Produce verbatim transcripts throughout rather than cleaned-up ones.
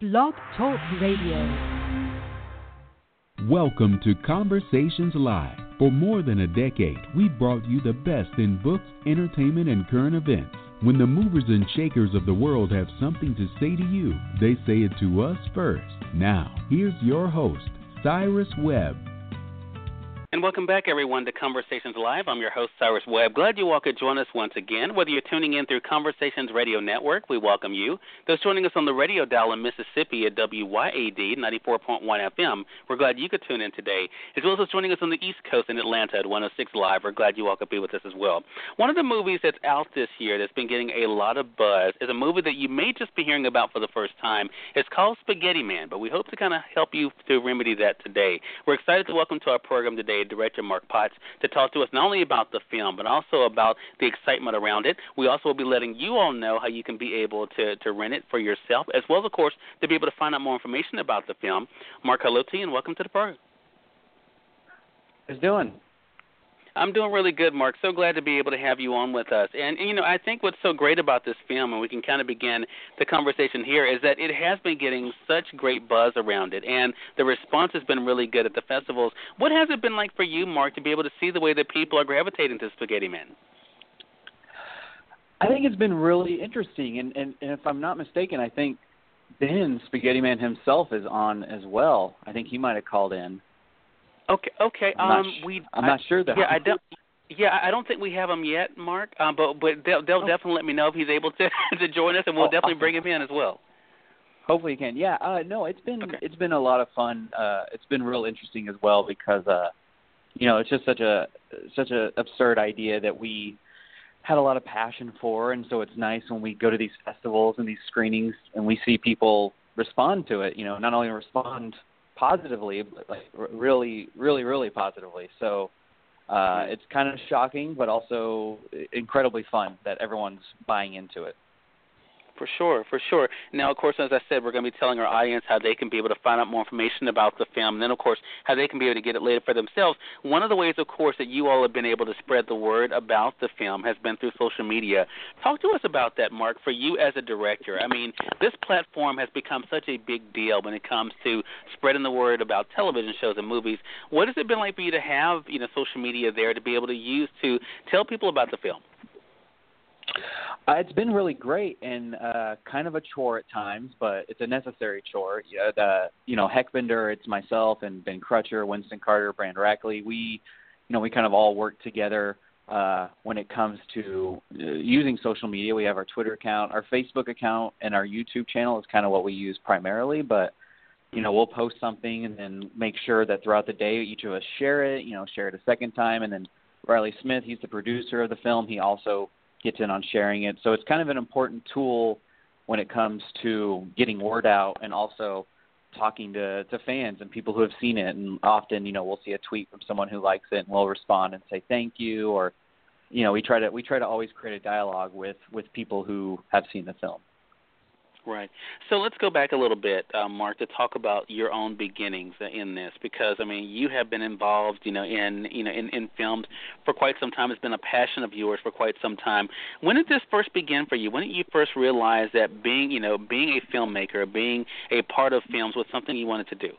Blog Talk Radio. Welcome to Conversations Live. For more than a decade, we've brought you the best in books, entertainment, and current events. When the movers and shakers of the world have something to say to you, they say it to us first. Now, here's your host, Cyrus Webb. And welcome back, everyone, to Conversations Live. I'm your host, Cyrus Webb. Glad you all could join us once again. Whether you're tuning in through Conversations Radio Network, we welcome you. Those joining us on the radio dial in Mississippi at W Y A D ninety-four point one F M, we're glad you could tune in today. As well as joining us on the East Coast in Atlanta at one oh six Live, we're glad you all could be with us as well. One of the movies that's out this year that's been getting a lot of buzz is a movie that you may just be hearing about for the first time. It's called Spaghetti Man, but we hope to kind of help you to remedy that today. We're excited to welcome to our program today Director Mark Potts to talk to us not only about the film but also about the excitement around it. We also will be letting you all know how you can be able to, to rent it for yourself, as well as, of course, to be able to find out more information about the film. Mark, hello to you and welcome to the program. How's it doing? I'm doing really good, Mark. So glad to be able to have you on with us. And, you know, I think what's so great about this film, and we can kind of begin the conversation here, is that it has been getting such great buzz around it, and the response has been really good at the festivals. What has it been like for you, Mark, to be able to see the way that people are gravitating to Spaghetti Man? I think it's been really interesting, and, and, and if I'm not mistaken, I think Ben, Spaghetti Man himself, is on as well. I think he might have called in. Okay, okay. I'm um, not, sh- we. I'm I, not sure though. Yeah, I don't. Yeah, I don't think we have him yet, Mark. Um, but but they'll, they'll oh. definitely let me know if he's able to to join us, and we'll oh, definitely awesome. bring him in as well. Hopefully you can. Yeah. Uh, no, it's been Okay. it's been a lot of fun. Uh, it's been real interesting as well because uh, you know, it's just such a such a absurd idea that we had a lot of passion for, and so it's nice when we go to these festivals and these screenings and we see people respond to it. You know, not only respond positively, but like really, really, really positively. So uh, it's kind of shocking, but also incredibly fun that everyone's buying into it. For sure, for sure. Now, of course, as I said, we're going to be telling our audience how they can be able to find out more information about the film, and then, of course, how they can be able to get it later for themselves. One of the ways, of course, that you all have been able to spread the word about the film has been through social media. Talk to us about that, Mark, for you as a director. I mean, this platform has become such a big deal when it comes to spreading the word about television shows and movies. What has it been like for you to have, you know, social media there to be able to use to tell people about the film? Uh, it's been really great and uh, kind of a chore at times, but it's a necessary chore. Yeah, the, you know, Heckbender, it's myself and Ben Crutcher, Winston Carter, Brand Rackley. We, you know, we kind of all work together uh, when it comes to uh, using social media. We have our Twitter account, our Facebook account, and our YouTube channel is kind of what we use primarily. But, you know, we'll post something and then make sure that throughout the day each of us share it, you know, share it a second time. And then Riley Smith, he's the producer of the film. He also gets in on sharing it. So it's kind of an important tool when it comes to getting word out and also talking to, to fans and people who have seen it. And often, you know, we'll see a tweet from someone who likes it and we'll respond and say thank you, or, you know, we try to we try to always create a dialogue with, with people who have seen the film. Right. So let's go back a little bit, uh, Mark, to talk about your own beginnings in this, because I mean, you have been involved, you know, in you know in, in films for quite some time. It's been a passion of yours for quite some time. When did this first begin for you? When did you first realize that being, you know, being a filmmaker, being a part of films was something you wanted to do?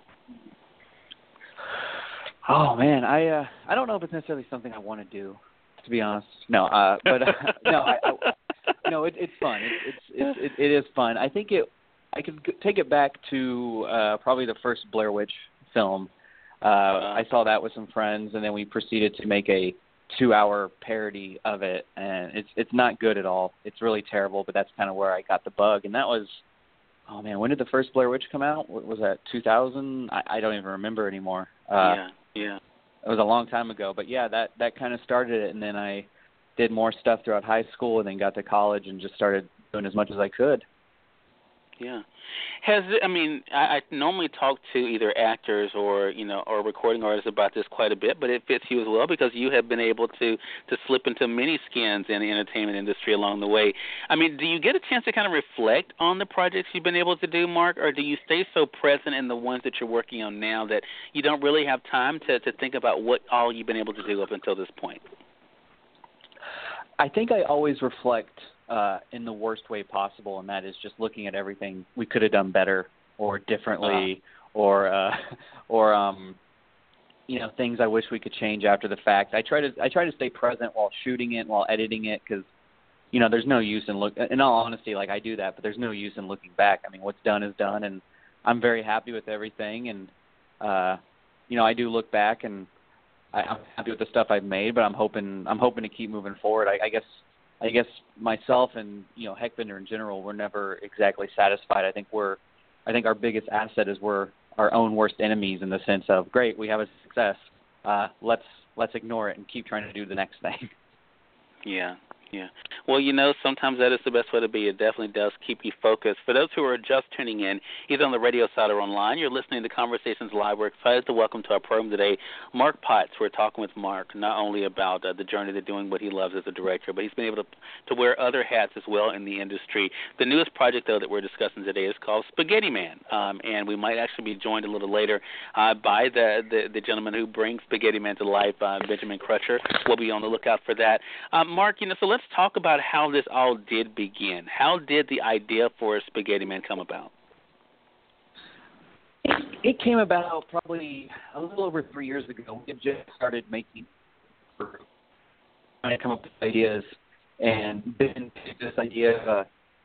Oh man, I uh, I don't know if it's necessarily something I want to do, to be honest. No, uh, but uh, no, I. I No, it, it's fun. It, it's it's it, it is fun. I think it. I could take it back to uh, probably the first Blair Witch film. Uh, I saw that with some friends, and then we proceeded to make a two-hour parody of it, and it's it's not good at all. It's really terrible, but that's kind of where I got the bug. And that was, oh man, when did the first Blair Witch come out? What was that, two thousand? I, I don't even remember anymore. Uh, yeah, yeah. It was a long time ago, but yeah, that that kind of started it, and then I did more stuff throughout high school and then got to college and just started doing as much as I could. Yeah. Has I mean, I, I normally talk to either actors or, you know, or recording artists about this quite a bit, but it fits you as well because you have been able to, to slip into many skins in the entertainment industry along the way. I mean, do you get a chance to kind of reflect on the projects you've been able to do, Mark, or do you stay so present in the ones that you're working on now that you don't really have time to, to think about what all you've been able to do up until this point? I think I always reflect uh, in the worst way possible, and that is just looking at everything we could have done better or differently, uh. or uh, or um, you know, things I wish we could change after the fact. I try to I try to stay present while shooting it, while editing it, because you know, there's no use in look. In all honesty, like I do that, but there's no use in looking back. I mean, what's done is done, and I'm very happy with everything. And uh, you know, I do look back, and I, I'm happy with the stuff I've made. But I'm hoping I'm hoping to keep moving forward. I, I guess I guess myself and you know Heckbender in general, we're never exactly satisfied. I think we're I think our biggest asset is we're our own worst enemies in the sense of great, we have a success. Uh, let's let's ignore it and keep trying to do the next thing. Yeah. Yeah. Well, you know, sometimes that is the best way to be. It definitely does keep you focused. For those who are just tuning in, either on the radio side or online, you're listening to Conversations Live. We're excited to welcome to our program today Mark Potts. We're talking with Mark not only about uh, the journey to doing what he loves as a director, but he's been able to, to wear other hats as well in the industry. The newest project, though, that we're discussing today is called Spaghetti Man, um, and we might actually be joined a little later uh, by the, the, the gentleman who brings Spaghetti Man to life, uh, Benjamin Crutcher. We'll be on the lookout for that. Um, Mark, you know, so let's talk about how this all did begin. How did the idea for Spaghetti Man come about? It, it came about probably a little over three years ago. We had just started making, trying to come up with ideas, and Ben picked this idea of uh,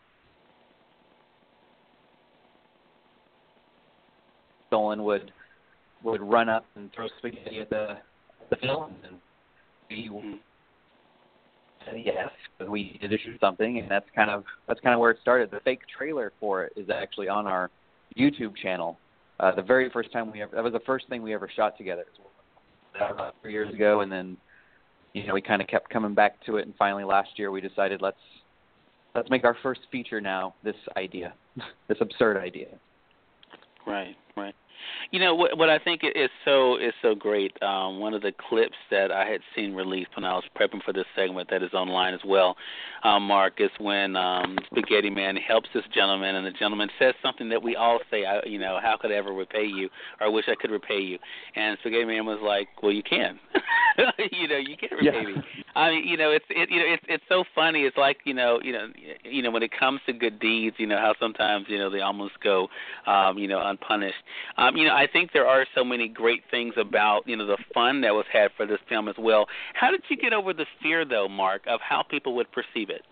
Dolan would would run up and throw spaghetti at the the film, and we. Mm-hmm. Yes, we did shoot something, and that's kind of that's kind of where it started. The fake trailer for it is actually on our YouTube channel. Uh, the very first time we ever that was the first thing we ever shot together. That was about three years ago, and then you know we kind of kept coming back to it, and finally last year we decided let's let's make our first feature now. This idea, this absurd idea. Right, right. You know what? What I think is so is so great. Um, one of the clips that I had seen released when I was prepping for this segment that is online as well, um, Mark, is when um, Spaghetti Man helps this gentleman, and the gentleman says something that we all say, I, you know, how could I ever repay you, or I wish I could repay you. And Spaghetti Man was like, well, you can. you know, you can repay yeah. me. I mean, you know, it's it, you know, it's it's so funny. It's like you know, you know, you know, when it comes to good deeds, you know, how sometimes you know they almost go, um, you know, unpunished. Um, you know, I think there are so many great things about, you know, the fun that was had for this film as well. How did you get over the fear, though, Mark, of how people would perceive it?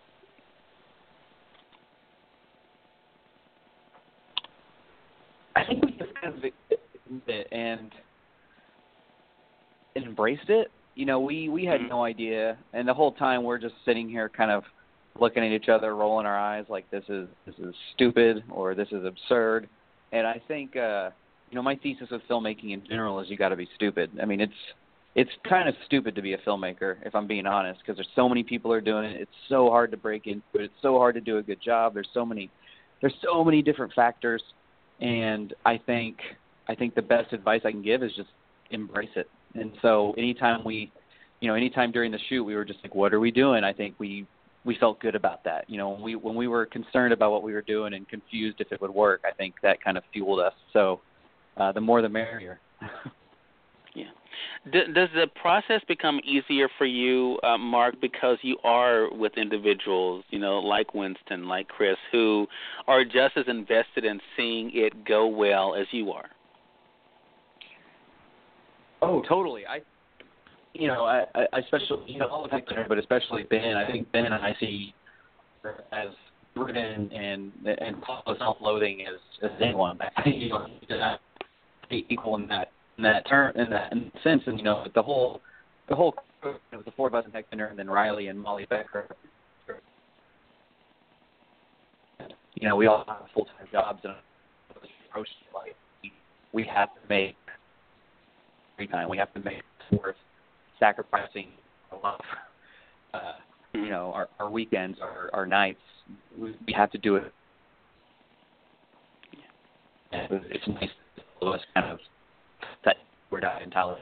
I think we just kind of it and embraced it. You know, we, we had mm-hmm. no idea, and the whole time we're just sitting here kind of looking at each other, rolling our eyes like this is this is stupid or this is absurd. And I think, uh, you know, my thesis with filmmaking in general is you got to be stupid. I mean, it's it's kind of stupid to be a filmmaker, if I'm being honest, because there's so many people are doing it. It's so hard to break into it. It's so hard to do a good job. There's so many there's so many different factors, and I think I think the best advice I can give is just embrace it. And so anytime we, you know, anytime during the shoot we were just like, what are we doing? I think we we felt good about that. You know, when we when we were concerned about what we were doing and confused if it would work, I think that kind of fueled us. So uh, the more the merrier. Yeah. D- does the process become easier for you, uh, Mark, because you are with individuals, you know, like Winston, like Chris, who are just as invested in seeing it go well as you are? Oh, totally. I, you know, I, I especially, you know, all of Hector, but especially Ben. I think Ben and I see as driven and and self-loathing as, as anyone. I think you know, equal in that in that term in that in that sense. And you know, the whole the whole you know, the four of us and Hector and then Riley and Molly Becker. You know, we all have full-time jobs and approach like we have to make free time. We have to make it worth sacrificing a lot of, uh, you know, our, our weekends, our, our nights. We, we have to do it. And it's nice to us kind of that we're not entitled.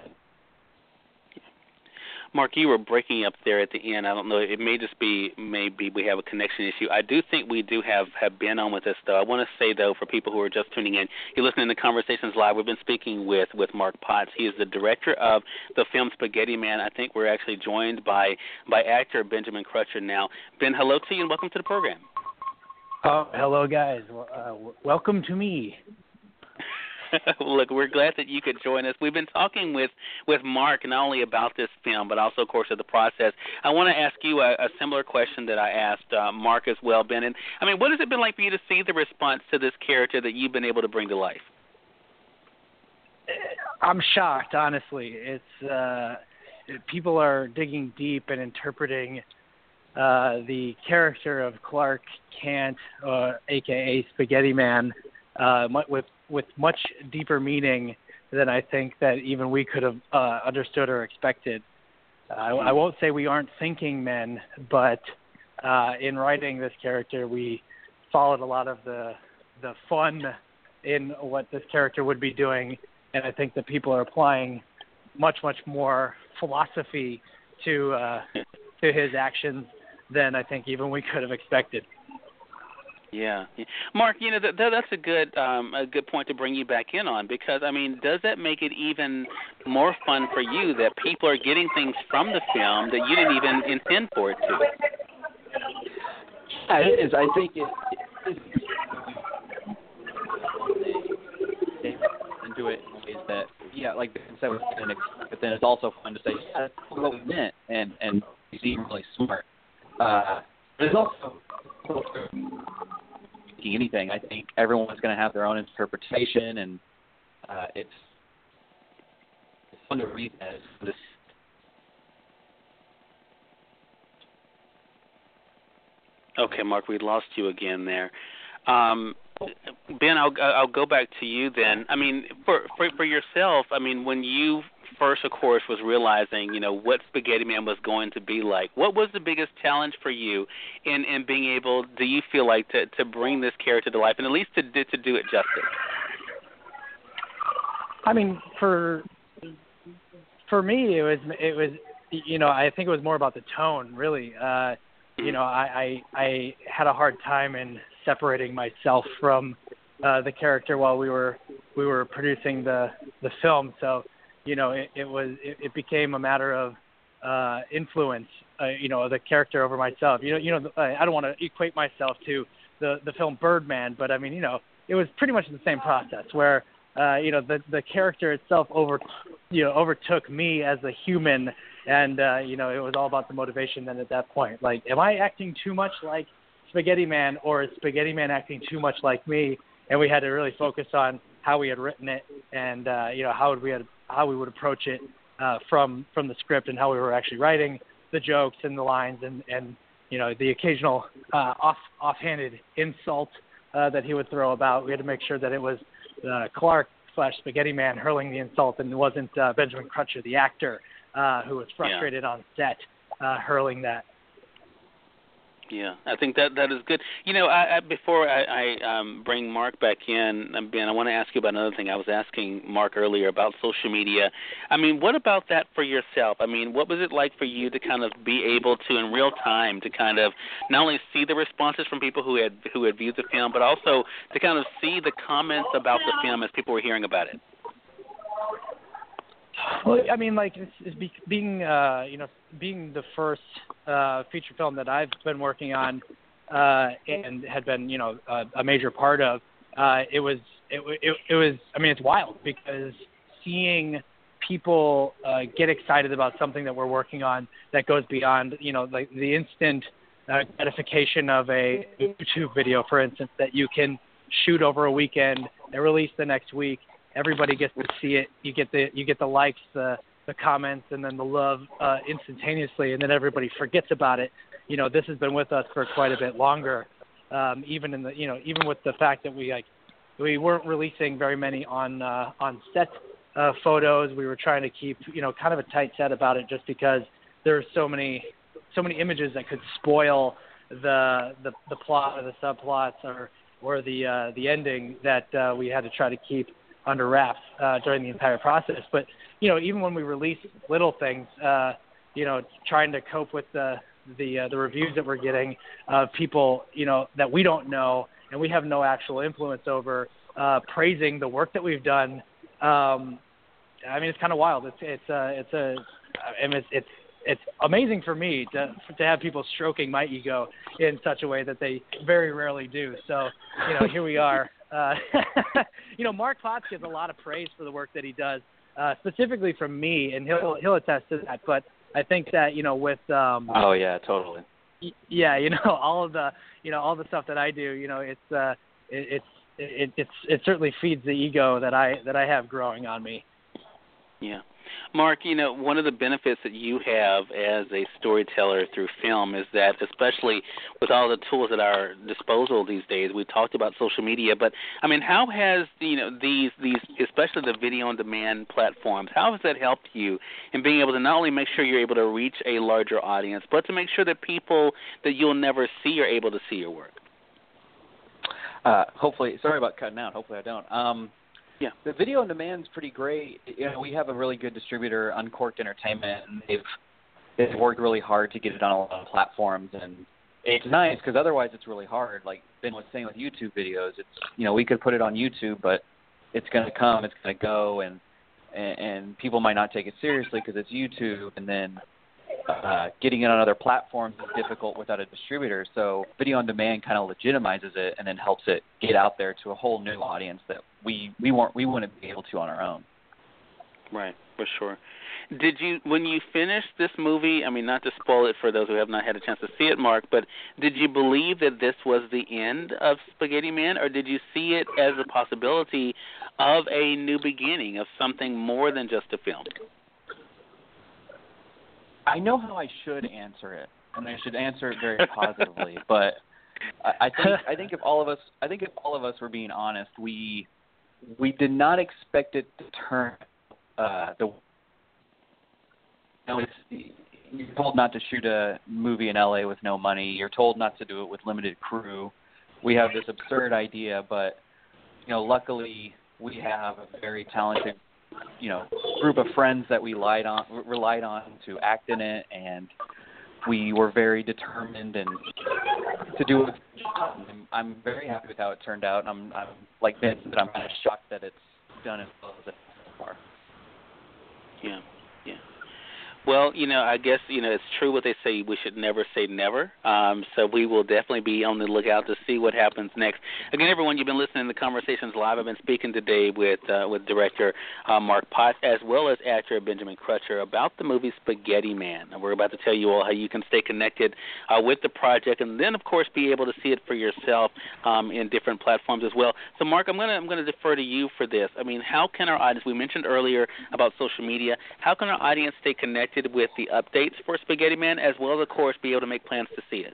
Mark, you were breaking up there at the end. I don't know. It may just be maybe we have a connection issue. I do think we do have, have Ben on with us, though. I want to say, though, for people who are just tuning in, you're listening to Conversations Live. We've been speaking with, with Mark Potts. He is the director of the film Spaghetti Man. I think we're actually joined by, by actor Benjamin Crutcher now. Ben, hello to you and welcome to the program. Oh, hello, guys. Uh, w- welcome to me. Look, we're glad that you could join us. We've been talking with, with Mark not only about this film, but also, of course, of the process. I want to ask you a, a similar question that I asked uh, Mark as well, Ben. And, I mean, what has it been like for you to see the response to this character that you've been able to bring to life? I'm shocked, honestly. It's uh, people are digging deep and interpreting uh, the character of Clark Kent, uh, a k a. Spaghetti Man, uh, with with much deeper meaning than I think that even we could have uh, understood or expected. Uh, I, I won't say we aren't thinking men, but uh, in writing this character, we followed a lot of the the fun in what this character would be doing, and I think that people are applying much, much more philosophy to uh, to his actions than I think even we could have expected. Yeah, Mark, you know that, that's a good um, a good point to bring you back in on, because I mean, does that make it even more fun for you that people are getting things from the film that you didn't even intend for it to? Yeah, it is. I think it, it is. Into it in ways that, yeah, like Ben said, but then it's also fun to say, yeah, that's what we meant, and and you seem really smart. Uh, but it's also anything. I think everyone's going to have their own interpretation, and uh, it's it's fun to read that. This. Okay, Mark, we lost you again there. Um, Ben, I'll I'll go back to you then. I mean, for, for for yourself, I mean, when you first, of course, was realizing, you know, what Spaghetti Man was going to be like, what was the biggest challenge for you in, in being able, do you feel like, to, to bring this character to life, and at least to to do it justice? I mean, for for me, it was it was you know, I think it was more about the tone, really. Uh, you know, I, I I had a hard time in separating myself from uh, the character while we were we were producing the the film. So, you know, it, it was it, it became a matter of uh, influence, uh, you know, the character over myself. You know, you know, I don't want to equate myself to the the film Birdman, but I mean, you know, it was pretty much the same process where uh, you know the the character itself over you know overtook me as a human, and uh, you know, it was all about the motivation. Then at that point, like, am I acting too much like Spaghetti Man, or is Spaghetti Man acting too much like me? And we had to really focus on how we had written it, and uh, you know, how would we had, how we would approach it uh, from from the script, and how we were actually writing the jokes and the lines, and, and you know, the occasional uh, off offhanded insult uh, that he would throw about. We had to make sure that it was uh, Clark slash Spaghetti Man hurling the insult, and it wasn't uh, Benjamin Crutcher, the actor, uh, who was frustrated yeah. on set uh, hurling that. Yeah, I think that that is good. You know, I, I, before I, I um, bring Mark back in, Ben, I want to ask you about another thing. I was asking Mark earlier about social media. I mean, what about that for yourself? I mean, what was it like for you to kind of be able to, in real time, to kind of not only see the responses from people who had who had viewed the film, but also to kind of see the comments about the film as people were hearing about it? Well, I mean, like, it's, it's be, being, uh, you know, being the first uh, feature film that I've been working on uh, and had been, you know, a, a major part of. Uh, it was, it, it, it was. I mean, it's wild because seeing people uh, get excited about something that we're working on that goes beyond, you know, like the instant uh, gratification of a YouTube video, for instance, that you can shoot over a weekend and release the next week. Everybody gets to see it. You get the you get the likes, the the comments, and then the love uh, instantaneously, and then everybody forgets about it. You know, this has been with us for quite a bit longer. Um, even in the you know even with the fact that we like we weren't releasing very many on uh, on set uh, photos. We were trying to keep you know kind of a tight set about it, just because there are so many so many images that could spoil the the, the plot or the subplots or or the uh, the ending that uh, we had to try to keep under wraps uh, during the entire process. But, you know, even when we release little things, uh, you know, trying to cope with the the, uh, the reviews that we're getting of people, you know, that we don't know and we have no actual influence over, uh, praising the work that we've done. Um, I mean, it's kind of wild. It's it's uh, it's a I mean, it's, it's it's amazing for me to to have people stroking my ego in such a way that they very rarely do. So, you know, here we are uh, you know, Mark Potts gets a lot of praise for the work that he does, uh, specifically from me, and he'll he'll attest to that. But I think that, you know, with um, oh yeah, totally. Y- yeah, you know, all of the you know all the stuff that I do, you know, it's uh, it, it's it, it's it certainly feeds the ego that I that I have growing on me. Yeah. Mark, you know, one of the benefits that you have as a storyteller through film is that, especially with all the tools at our disposal these days, we talked about social media, but, I mean, how has, you know, these, these, especially the video-on-demand platforms, how has that helped you in being able to not only make sure you're able to reach a larger audience, but to make sure that people that you'll never see are able to see your work? Uh, hopefully, sorry about cutting out. Hopefully I don't. Um, Yeah. The video on demand is pretty great. You know, we have a really good distributor, Uncorked Entertainment, and they've they've worked really hard to get it on a lot of platforms. And it's nice because otherwise it's really hard. Like Ben was saying with YouTube videos, it's you know we could put it on YouTube, but it's going to come, it's going to go, and, and and people might not take it seriously because it's YouTube. And then uh, getting it on other platforms is difficult without a distributor. So video on demand kind of legitimizes it and then helps it get out there to a whole new audience that we we weren't we wouldn't be able to on our own. Right, for sure. Did you, when you finished this movie, I mean, not to spoil it for those who have not had a chance to see it, Mark, but did you believe that this was the end of Spaghetti Man, or did you see it as a possibility of a new beginning, of something more than just a film? I know how I should answer it, and I should answer it very positively. But I, I think I think if all of us I think if all of us were being honest, we we did not expect it to turn uh, the. You know, it's, you're told not to shoot a movie in L A with no money. You're told not to do it with limited crew. We have this absurd idea, but you know, luckily we have a very talented, you know, group of friends that we relied on relied on to act in it, and we were very determined and to do it. I'm, I'm very happy with how it turned out. I'm, I'm like Ben said, I'm kind of shocked that it's done as well as it has so far. Yeah, yeah. Well, you know, I guess, you know, it's true what they say, we should never say never. Um, so we will definitely be on the lookout to see what happens next. Again, everyone, you've been listening to Conversations Live. I've been speaking today with uh, with director uh, Mark Potts as well as actor Benjamin Crutcher about the movie Spaghetti Man. And we're about to tell you all how you can stay connected uh, with the project and then, of course, be able to see it for yourself um, in different platforms as well. So, Mark, I'm going to I'm going to defer to you for this. I mean, how can our audience, we mentioned earlier about social media, how can our audience stay connected with the updates for Spaghetti Man, as well as, of course, be able to make plans to see it?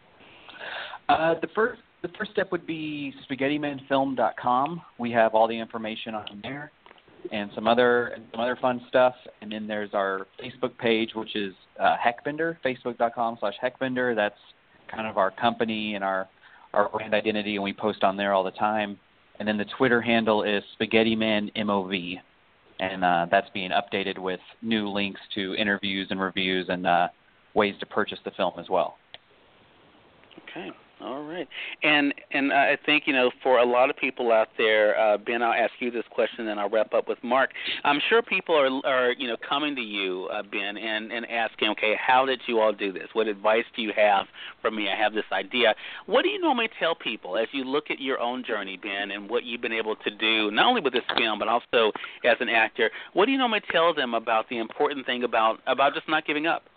Uh, the first the first step would be spaghetti man film dot com. We have all the information on there, and some other and some other fun stuff. And then there's our Facebook page, which is uh, Heckbender, facebook dot com slash Heckbender. That's kind of our company and our our brand identity, and we post on there all the time. And then the Twitter handle is Spaghetti Man M O V. And uh, that's being updated with new links to interviews and reviews and uh, ways to purchase the film as well. Okay. All right. And and I think, you know, for a lot of people out there, uh, Ben, I'll ask you this question and I'll wrap up with Mark. I'm sure people are, are you know, coming to you, uh, Ben, and, and asking, okay, how did you all do this? What advice do you have for me? I have this idea. What do you normally tell people as you look at your own journey, Ben, and what you've been able to do, not only with this film, but also as an actor? What do you normally tell them about the important thing about, about just not giving up?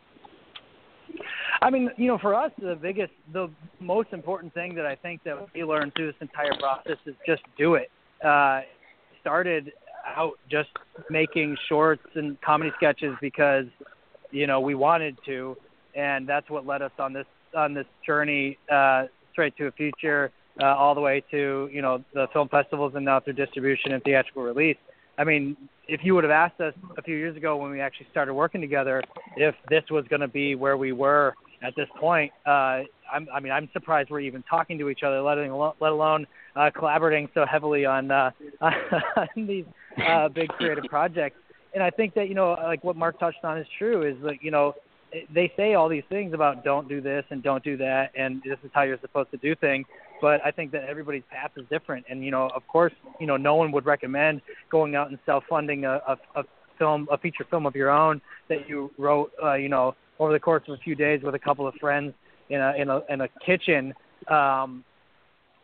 I mean, you know, for us, the biggest, the most important thing that I think that we learned through this entire process is just do it. Uh, started out just making shorts and comedy sketches because, you know, we wanted to, and that's what led us on this on this journey uh, straight to a feature, uh, all the way to, you know, the film festivals and now through distribution and theatrical release. I mean, if you would have asked us a few years ago when we actually started working together if this was going to be where we were at this point, uh, I'm, I mean, I'm surprised we're even talking to each other, let alone, let alone uh, collaborating so heavily on, uh, on these uh, big creative projects. And I think that, you know, like what Mark touched on is true, is that, you know, they say all these things about don't do this and don't do that, and this is how you're supposed to do things. But I think that everybody's path is different. And, you know, of course, you know, no one would recommend going out and self-funding a, a, a film, a feature film of your own that you wrote, uh, you know, over the course of a few days with a couple of friends in a in a, in a kitchen. Um,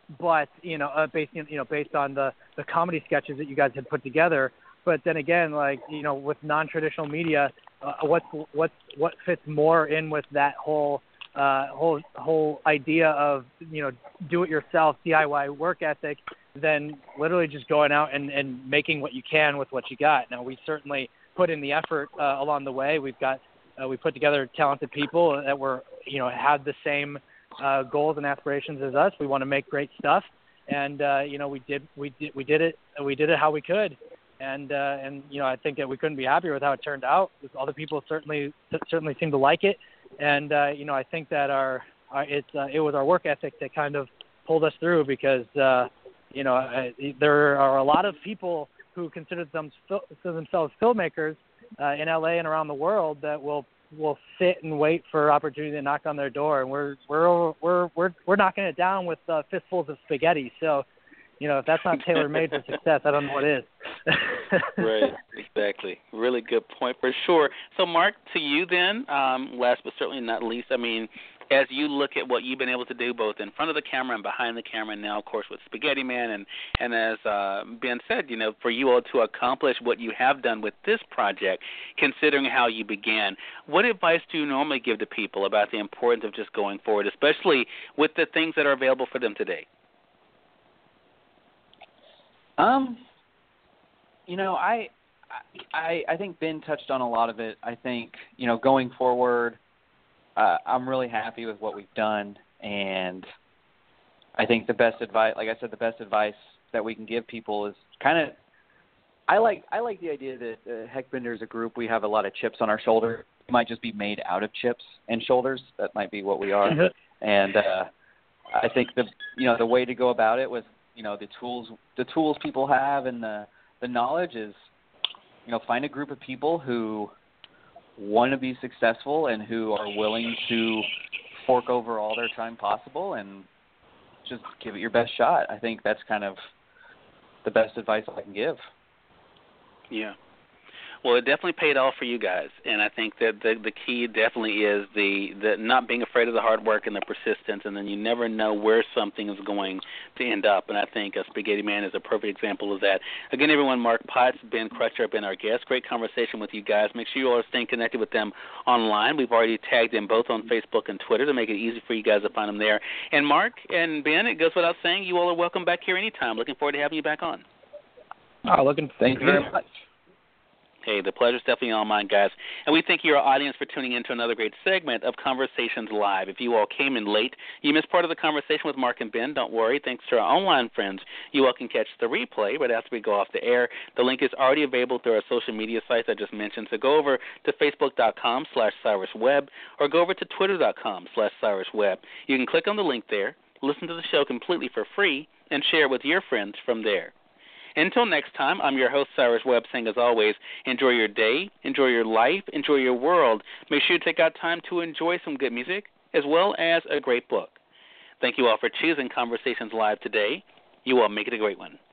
but you know, uh, based you know based on the the comedy sketches that you guys had put together. But then again, like you know, with non-traditional media, uh, what's what's what fits more in with that whole uh, whole whole idea of you know do-it-yourself D I Y work ethic than literally just going out and, and making what you can with what you got. Now, we certainly put in the effort uh, along the way. We've got uh, we put together talented people that were you know had the same uh, goals and aspirations as us. We want to make great stuff, and uh, you know we did we did we did it we did it how we could. And uh, and you know I think that we couldn't be happier with how it turned out. Other people certainly certainly seemed to like it, and uh, you know I think that our, our it's uh, it was our work ethic that kind of pulled us through because uh, you know uh, there are a lot of people who consider them, themselves filmmakers uh, in L A and around the world that will will sit and wait for opportunity to knock on their door, and we're we're we're we're we're knocking it down with uh, fistfuls of spaghetti. So. You know, if that's not tailor-made for success, I don't know what is. Right, exactly. Really good point for sure. So, Mark, to you then, um, last but certainly not least, I mean, as you look at what you've been able to do both in front of the camera and behind the camera, and now, of course, with Spaghetti Man, and, and as uh, Ben said, you know, for you all to accomplish what you have done with this project, considering how you began, what advice do you normally give to people about the importance of just going forward, especially with the things that are available for them today? Um, you know, I, I, I think Ben touched on a lot of it. I think, you know, going forward, uh, I'm really happy with what we've done, and I think the best advice, like I said, the best advice that we can give people is kind of, I like, I like the idea that uh, Heckbender as a group, we have a lot of chips on our shoulder. We might just be made out of chips and shoulders. That might be what we are. And uh, I think the, you know, the way to go about it with, you know, the tools the tools people have and the, the knowledge is, you know, find a group of people who want to be successful and who are willing to fork over all their time possible and just give it your best shot. I think that's kind of the best advice I can give. Yeah. Well, it definitely paid off for you guys, and I think that the the key definitely is the, the not being afraid of the hard work and the persistence, and then you never know where something is going to end up, and I think a Spaghetti Man is a perfect example of that. Again, everyone, Mark Potts, Ben Crutcher have been our guests. Great conversation with you guys. Make sure you all are staying connected with them online. We've already tagged them both on Facebook and Twitter to make it easy for you guys to find them there. And Mark and Ben, it goes without saying, you all are welcome back here anytime. Looking forward to having you back on. Oh, looking Thank you very much. Hey, the pleasure's definitely all mine, guys. And we thank your audience for tuning in to another great segment of Conversations Live. If you all came in late, you missed part of the conversation with Mark and Ben, don't worry. Thanks to our online friends, you all can catch the replay right after we go off the air. The link is already available through our social media sites I just mentioned. So go over to facebook.com slash CyrusWebb or go over to twitter.com slash CyrusWebb. You can click on the link there, listen to the show completely for free, and share it with your friends from there. Until next time, I'm your host, Cyrus Webb, saying as always, enjoy your day, enjoy your life, enjoy your world. Make sure you take out time to enjoy some good music as well as a great book. Thank you all for choosing Conversations Live today. You all make it a great one.